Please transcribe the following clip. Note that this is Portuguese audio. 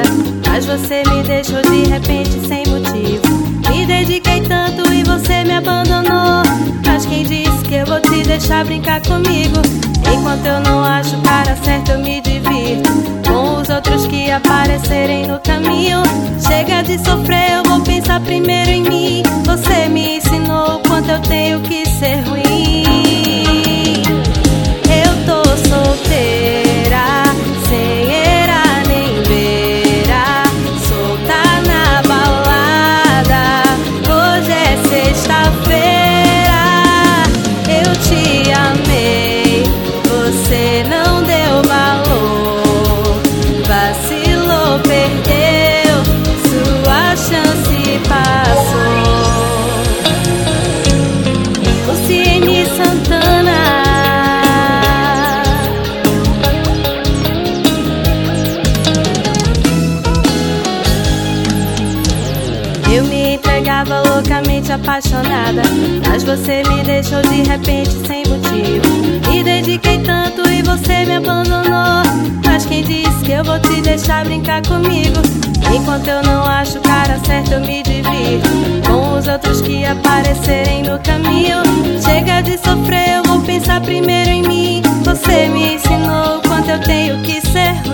apaixonada, mas você me deixou de repente sem motivo. Me dediquei tanto e você me abandonou. Mas quem disse que eu vou te deixar brincar comigo? Enquanto eu não acho o cara certo, eu me divirto com os outros que aparecerem no caminho. Chega de sofrer, eu vou pensar primeiro em mim. Você me ensinou o quanto eu tenho que ser ruim. Eu tô solteira, sem era nem beira, solta na balada. Hoje é sexta-feira, eu te amei, você não deu valor, vacilou, perdeu, sua chance passou. Luciene Santana. Eu me entregava loucamente apaixonada, mas você me deixou de repente sem motivo. Me dediquei tanto e você me abandonou. Mas quem disse que eu vou te deixar brincar comigo? Enquanto eu não acho o cara certo, eu me divirto com os outros que aparecerem no caminho. Chega de sofrer, eu vou pensar primeiro em mim. Você me ensinou o quanto eu tenho que ser